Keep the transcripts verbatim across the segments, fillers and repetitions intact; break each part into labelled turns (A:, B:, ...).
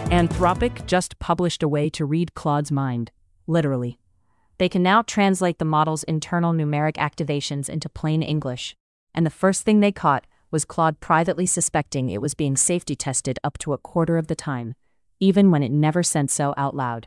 A: Anthropic just published a way to read Claude's mind, literally. They can now translate the model's internal numeric activations into plain English. And the first thing they caught was Claude privately suspecting it was being safety tested up to a quarter of the time, even when it never said so out loud.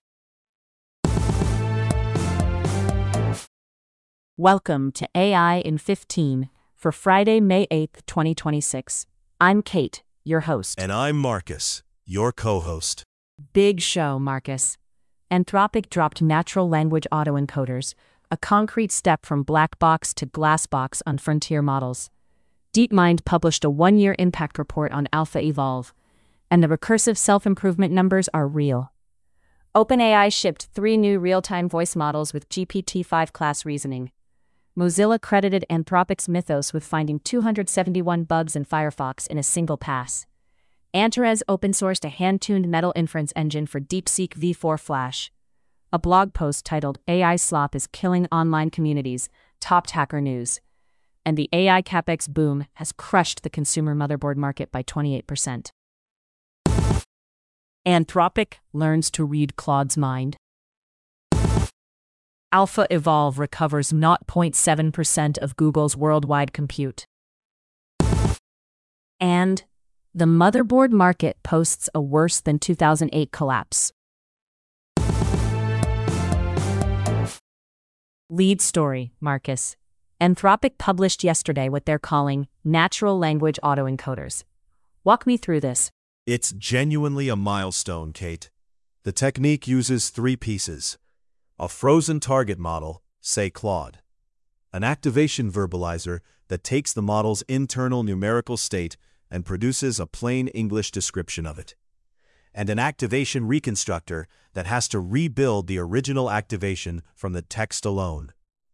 A: Welcome to A I in fifteen for Friday, May eighth, twenty twenty-six. I'm Kate, your host.
B: And I'm Marcus, your co-host.
A: Big show, Marcus. Anthropic dropped natural language autoencoders, a concrete step from black box to glass box on frontier models. DeepMind published a one-year impact report on AlphaEvolve, and the recursive self-improvement numbers are real. OpenAI shipped three new real-time voice models with G P T five class reasoning. Mozilla credited Anthropic's Mythos with finding two hundred seventy-one bugs in Firefox in a single pass. Antares open-sourced a hand-tuned Metal inference engine for DeepSeek V four Flash. A blog post titled A I Slop is Killing Online Communities topped Hacker News. And the A I CapEx boom has crushed the consumer motherboard market by twenty-eight percent. Anthropic learns to read Claude's mind. AlphaEvolve recovers zero point seven percent of Google's worldwide compute. And the motherboard market posts a worse than two thousand eight collapse. Lead story, Marcus. Anthropic published yesterday what they're calling natural language autoencoders. Walk me through this.
B: It's genuinely a milestone, Kate. The technique uses three pieces. A frozen target model, say Claude. An activation verbalizer that takes the model's internal numerical state and produces a plain English description of it. And an activation reconstructor that has to rebuild the original activation from the text alone.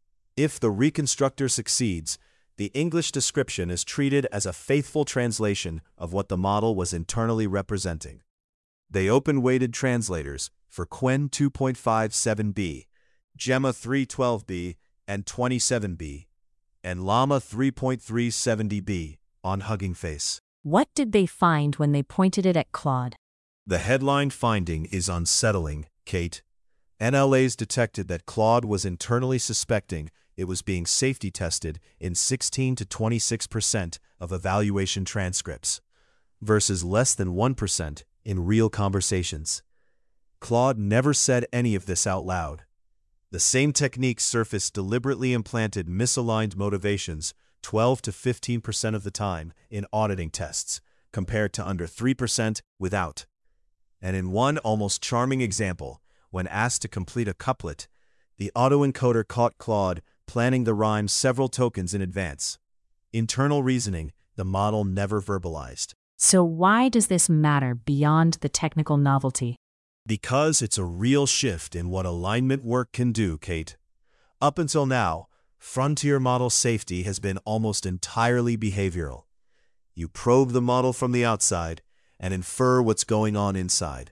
B: If the reconstructor succeeds, the English description is treated as a faithful translation of what the model was internally representing. They open-weighted translators for Qwen two point five seven b, Gemma three twelve b and twenty-seven b, and Llama three point three seven b on Hugging Face.
A: What did they find when they pointed it at Claude?
B: The headline finding is unsettling, Kate. N L As detected that Claude was internally suspecting it was being safety tested in sixteen to twenty-six percent of evaluation transcripts, versus less than one percent in real conversations. Claude never said any of this out loud. The same technique surfaced deliberately implanted misaligned motivations twelve to fifteen percent of the time in auditing tests, compared to under three percent without. And in one almost charming example, when asked to complete a couplet, the autoencoder caught Claude planning the rhyme several tokens in advance. Internal reasoning the model never verbalized.
A: So why does this matter beyond the technical novelty?
B: Because it's a real shift in what alignment work can do, Kate. Up until now, frontier model safety has been almost entirely behavioral. You probe the model from the outside and infer what's going on inside.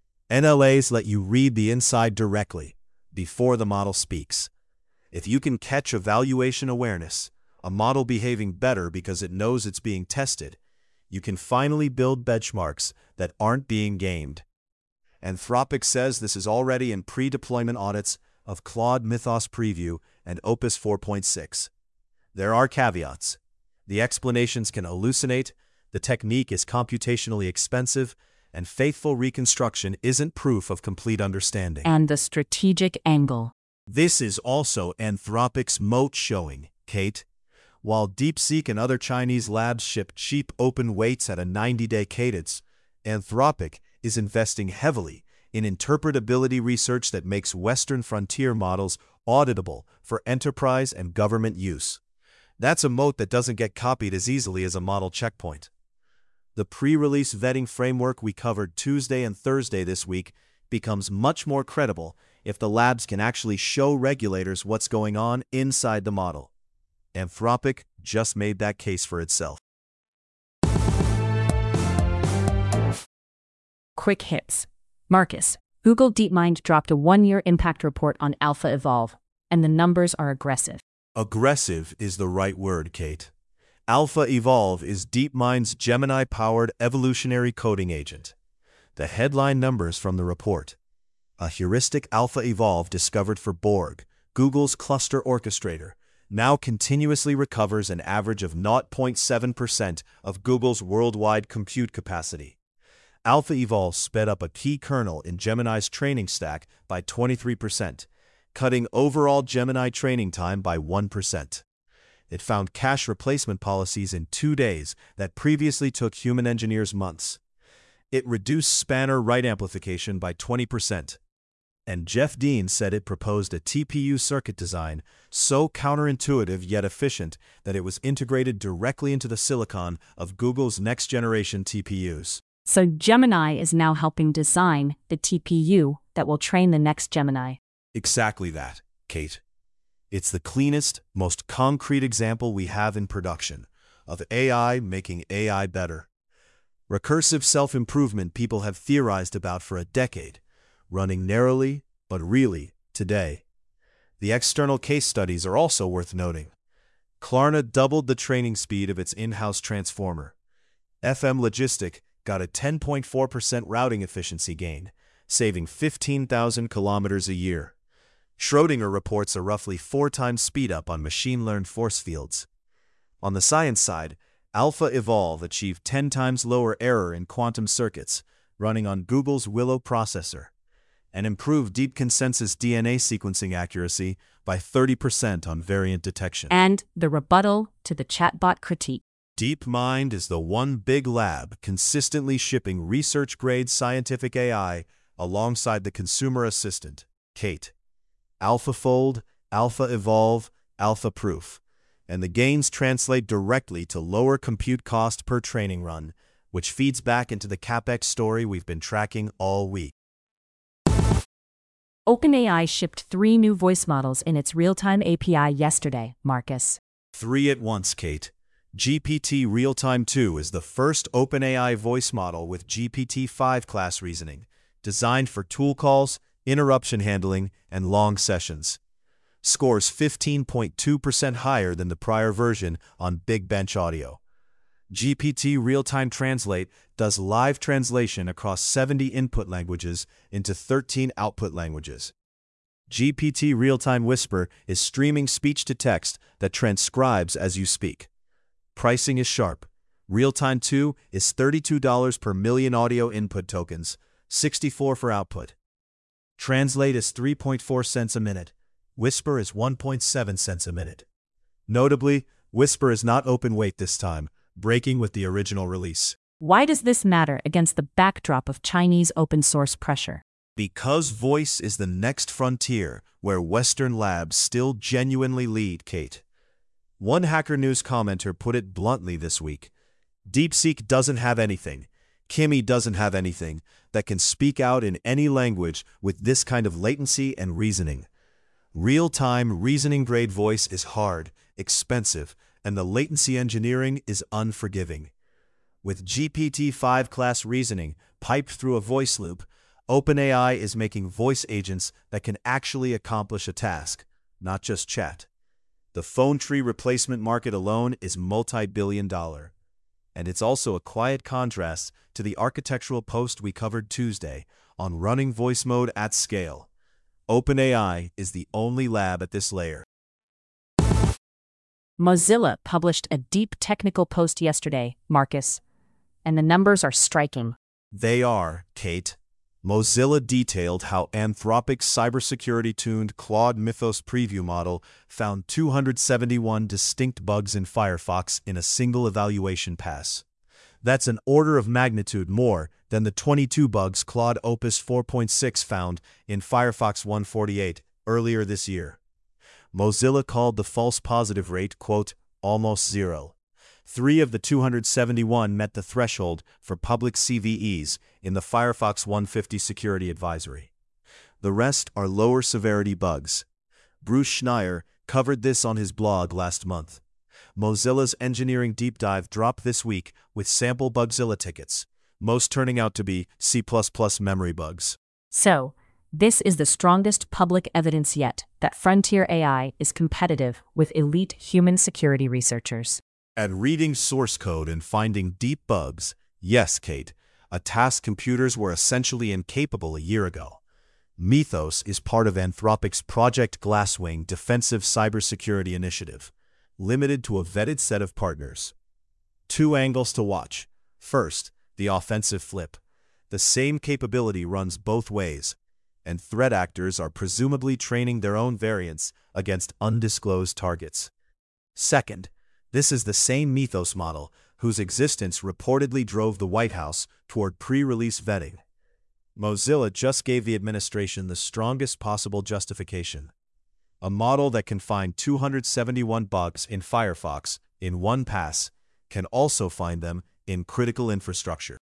B: N L As let you read the inside directly, before the model speaks. If you can catch evaluation awareness, a model behaving better because it knows it's being tested, you can finally build benchmarks that aren't being gamed. Anthropic says this is already in pre-deployment audits of Claude Mythos Preview and Opus four point six. There are caveats. The explanations can hallucinate, the technique is computationally expensive, and faithful reconstruction isn't proof of complete understanding.
A: And the strategic angle.
B: This is also Anthropic's moat showing, Kate. While DeepSeek and other Chinese labs ship cheap open weights at a ninety-day cadence, Anthropic is investing heavily in interpretability research that makes Western frontier models auditable for enterprise and government use. That's a moat that doesn't get copied as easily as a model checkpoint. The pre-release vetting framework we covered Tuesday and Thursday this week becomes much more credible if the labs can actually show regulators what's going on inside the model. Anthropic just made that case for itself.
A: Quick hits. Marcus, Google DeepMind dropped a one-year impact report on AlphaEvolve, and the numbers are aggressive.
B: Aggressive is the right word, Kate. AlphaEvolve is DeepMind's Gemini-powered evolutionary coding agent. The headline numbers from the report. A heuristic alpha evolve discovered for Borg, Google's cluster orchestrator, now continuously recovers an average of zero point seven percent of Google's worldwide compute capacity. Alpha Evolve sped up a key kernel in Gemini's training stack by twenty-three percent, cutting overall Gemini training time by one percent. It found cache replacement policies in two days that previously took human engineers months. It reduced spanner write amplification by twenty percent. And Jeff Dean said it proposed a T P U circuit design so counterintuitive yet efficient that it was integrated directly into the silicon of Google's next-generation T P Us.
A: So Gemini is now helping design the T P U that will train the next Gemini.
B: Exactly that, Kate. It's the cleanest, most concrete example we have in production of A I making A I better. Recursive self-improvement people have theorized about for a decade, running narrowly, but really, today. The external case studies are also worth noting. Klarna doubled the training speed of its in-house transformer. F M Logistic got a ten point four percent routing efficiency gain, saving fifteen thousand kilometers a year. Schrödinger reports a roughly four times speed-up on machine-learned force fields. On the science side, Alpha Evolve achieved ten times lower error in quantum circuits, running on Google's Willow processor, and improved deep consensus D N A sequencing accuracy by thirty percent on variant detection.
A: And the rebuttal to the chatbot critique.
B: DeepMind is the one big lab consistently shipping research-grade scientific A I alongside the consumer assistant, Kate. AlphaFold, Alpha Evolve, Alpha Proof. And the gains translate directly to lower compute cost per training run, which feeds back into the CapEx story we've been tracking all week.
A: OpenAI shipped three new voice models in its real-time A P I yesterday, Marcus.
B: Three at once, Kate. G P T Realtime two is the first OpenAI voice model with G P T five class reasoning, designed for tool calls, interruption handling, and long sessions. Scores fifteen point two percent higher than the prior version on Big Bench Audio. G P T Real-Time Translate does live translation across seventy input languages into thirteen output languages. G P T Real-Time Whisper is streaming speech-to-text that transcribes as you speak. Pricing is sharp. Realtime two is thirty-two dollars per million audio input tokens, sixty-four for output. Translate is three point four cents a minute. Whisper is one point seven cents a minute. Notably, Whisper is not open weight this time, breaking with the original release.
A: Why does this matter against the backdrop of Chinese open-source pressure?
B: Because voice is the next frontier where Western labs still genuinely lead, Kate. One Hacker News commenter put it bluntly this week. DeepSeek doesn't have anything, Kimi doesn't have anything, that can speak out in any language with this kind of latency and reasoning. Real-time reasoning-grade voice is hard, expensive, and the latency engineering is unforgiving. With G P T five class reasoning piped through a voice loop, OpenAI is making voice agents that can actually accomplish a task, not just chat. The phone tree replacement market alone is multi-billion dollar. And it's also a quiet contrast to the architectural post we covered Tuesday on running voice mode at scale. OpenAI is the only lab at this layer.
A: Mozilla published a deep technical post yesterday, Marcus, and the numbers are striking.
B: They are, Kate. Mozilla detailed how Anthropic's cybersecurity-tuned Claude Mythos preview model found two hundred seventy-one distinct bugs in Firefox in a single evaluation pass. That's an order of magnitude more than the twenty-two bugs Claude Opus four point six found in Firefox one forty-eight earlier this year. Mozilla called the false positive rate, quote, almost zero. Three of the two hundred seventy-one met the threshold for public C V Es in the Firefox one fifty security advisory. The rest are lower severity bugs. Bruce Schneier covered this on his blog last month. Mozilla's engineering deep dive dropped this week with sample Bugzilla tickets, most turning out to be C plus plus memory bugs.
A: So, this is the strongest public evidence yet that frontier A I is competitive with elite human security researchers.
B: At reading source code and finding deep bugs, yes, Kate, a task computers were essentially incapable a year ago. Mythos is part of Anthropic's Project Glasswing defensive cybersecurity initiative, limited to a vetted set of partners. Two angles to watch. First, the offensive flip. The same capability runs both ways, and threat actors are presumably training their own variants against undisclosed targets. Second, this is the same Mythos model whose existence reportedly drove the White House toward pre-release vetting. Mozilla just gave the administration the strongest possible justification. A model that can find two hundred seventy-one bugs in Firefox in one pass can also find them in critical infrastructure.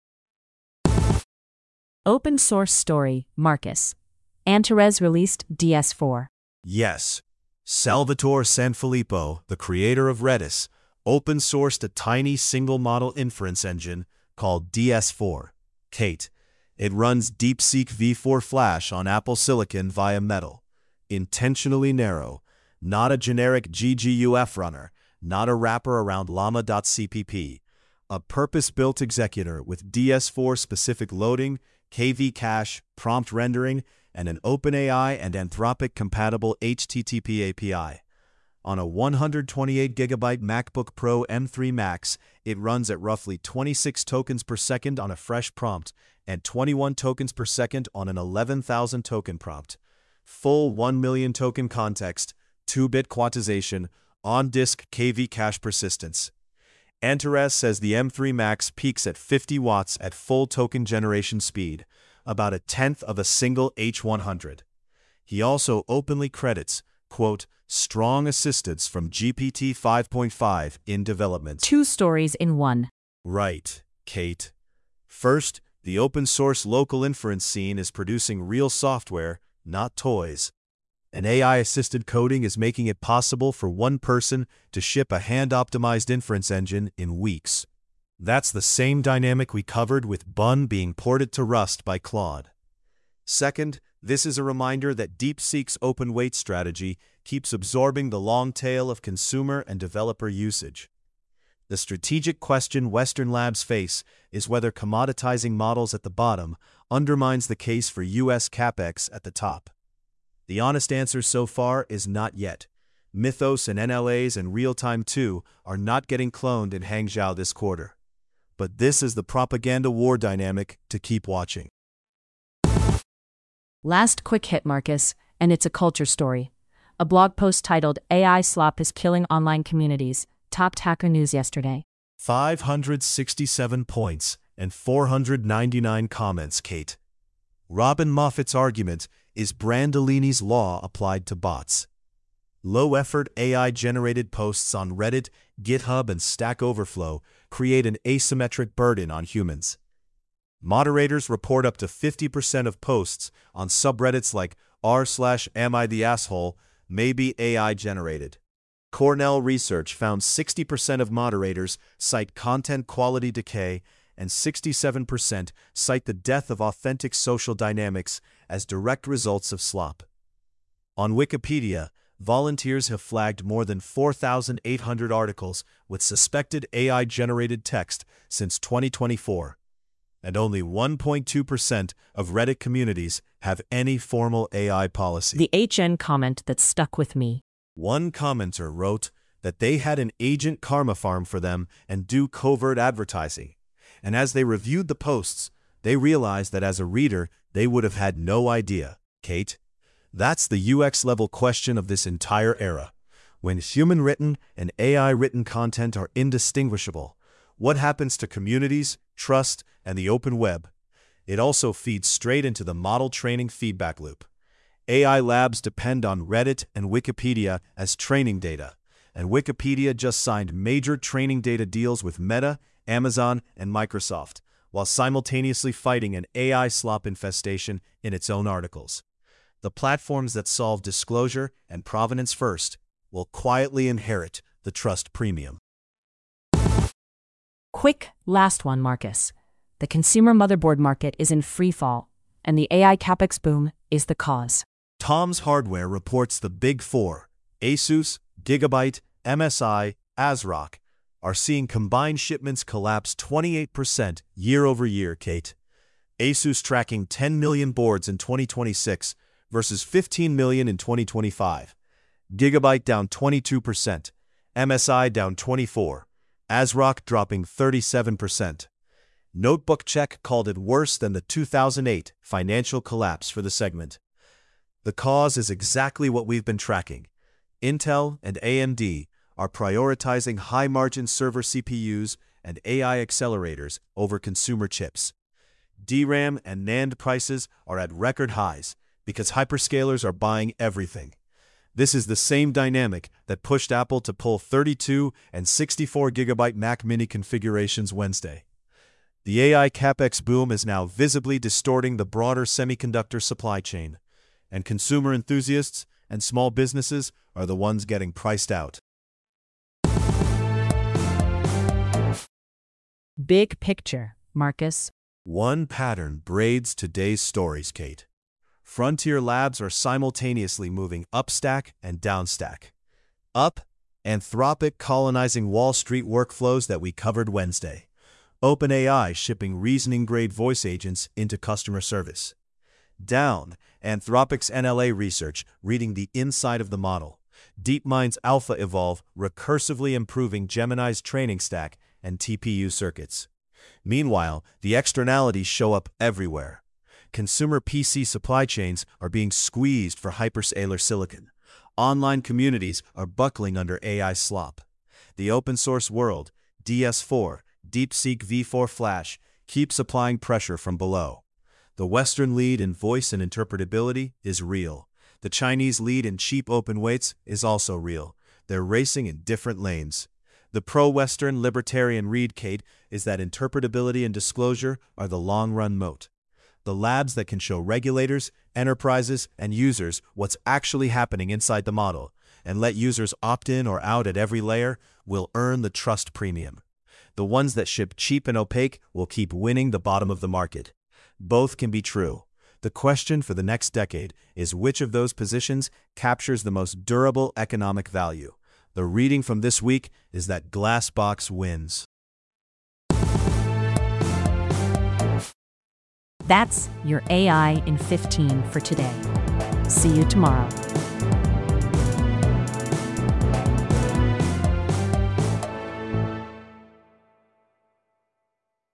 A: Open source story, Marcus. Antares released D S four.
B: Yes, Salvatore Sanfilippo, the creator of Redis, open-sourced a tiny single-model inference engine called D S four. Kate, it runs DeepSeek v four Flash on Apple Silicon via Metal. Intentionally narrow, not a generic G G U F runner, not a wrapper around llama dot c p p. A purpose-built executor with D S four specific loading, K V cache, prompt rendering, and an OpenAI and Anthropic-compatible H T T P A P I. On a one hundred twenty-eight gigabyte MacBook Pro M three Max, it runs at roughly twenty-six tokens per second on a fresh prompt and twenty-one tokens per second on an eleven thousand token prompt. Full one million token context, two bit quantization, on-disk K V cache persistence. Antares says the M three Max peaks at fifty watts at full token generation speed, about a tenth of a single H one hundred. He also openly credits, quote, strong assistance from G P T five point five in development.
A: Two stories in one.
B: Right, Kate. First, the open-source local inference scene is producing real software, not toys. An A I-assisted coding is making it possible for one person to ship a hand-optimized inference engine in weeks. That's the same dynamic we covered with Bun being ported to Rust by Claude. Second, this is a reminder that DeepSeek's open-weight strategy keeps absorbing the long tail of consumer and developer usage. The strategic question Western labs face is whether commoditizing models at the bottom undermines the case for U S CapEx at the top. The honest answer so far is not yet. Mythos and N L As and Realtime two are not getting cloned in Hangzhou this quarter. But this is the propaganda war dynamic to keep watching.
A: Last quick hit, Marcus, and it's a culture story. A blog post titled A I Slop is Killing Online Communities topped Hacker News yesterday.
B: five hundred sixty-seven points and four hundred ninety-nine comments, Kate. Robin Moffat's argument is Brandolini's law applied to bots. Low-effort A I-generated posts on Reddit, GitHub, and Stack Overflow create an asymmetric burden on humans. Moderators report up to fifty percent of posts on subreddits like r slash am I the asshole may be A I-generated. Cornell research found sixty percent of moderators cite content quality decay and sixty-seven percent cite the death of authentic social dynamics as direct results of slop. On Wikipedia, volunteers have flagged more than four thousand eight hundred articles with suspected A I-generated text since twenty twenty-four, and only one point two percent of Reddit communities have any formal A I policy.
A: The H N comment that stuck with me.
B: One commenter wrote that they had an agent karma farm for them and do covert advertising, and as they reviewed the posts, they realized that as a reader, they would have had no idea. Kate, that's the U X-level question of this entire era. When human-written and A I-written content are indistinguishable, what happens to communities, trust, and the open web? It also feeds straight into the model training feedback loop. A I labs depend on Reddit and Wikipedia as training data, and Wikipedia just signed major training data deals with Meta, Amazon, and Microsoft, while simultaneously fighting an A I slop infestation in its own articles. The platforms that solve disclosure and provenance first will quietly inherit the trust premium.
A: Quick, last one, Marcus. The consumer motherboard market is in free fall, and the A I capex boom is the cause.
B: Tom's Hardware reports the Big Four, ASUS, Gigabyte, M S I, ASRock, are seeing combined shipments collapse twenty-eight percent year over year, Kate. ASUS tracking ten million boards in twenty twenty-six versus fifteen million in twenty twenty-five. Gigabyte down twenty-two percent, M S I down twenty-four percent, ASRock dropping thirty-seven percent. Notebook Check called it worse than the two thousand eight financial collapse for the segment. The cause is exactly what we've been tracking. Intel and A M D are prioritizing high-margin server C P Us and A I accelerators over consumer chips. D RAM and NAND prices are at record highs because hyperscalers are buying everything. This is the same dynamic that pushed Apple to pull thirty-two and sixty-four gigabyte Mac Mini configurations Wednesday. The A I CapEx boom is now visibly distorting the broader semiconductor supply chain, and consumer enthusiasts and small businesses are the ones getting priced out.
A: Big picture, Marcus.
B: One pattern braids today's stories, Kate. Frontier Labs are simultaneously moving upstack and downstack. Up, Anthropic colonizing Wall Street workflows that we covered Wednesday. OpenAI shipping reasoning-grade voice agents into customer service. Down, Anthropic's N L A research reading the inside of the model. DeepMind's Alpha Evolve recursively improving Gemini's training stack and T P U circuits. Meanwhile, the externalities show up everywhere. Consumer P C supply chains are being squeezed for hyperscaler silicon. Online communities are buckling under A I slop. The open-source world, D S four, DeepSeek V four Flash, keeps applying pressure from below. The Western lead in voice and interpretability is real. The Chinese lead in cheap open weights is also real. They're racing in different lanes. The pro-Western libertarian read, Kate, is that interpretability and disclosure are the long-run moat. The labs that can show regulators, enterprises, and users what's actually happening inside the model and let users opt in or out at every layer will earn the trust premium. The ones that ship cheap and opaque will keep winning the bottom of the market. Both can be true. The question for the next decade is which of those positions captures the most durable economic value. The reading from this week is that Glassbox wins.
A: That's your A I in fifteen for today. See you tomorrow.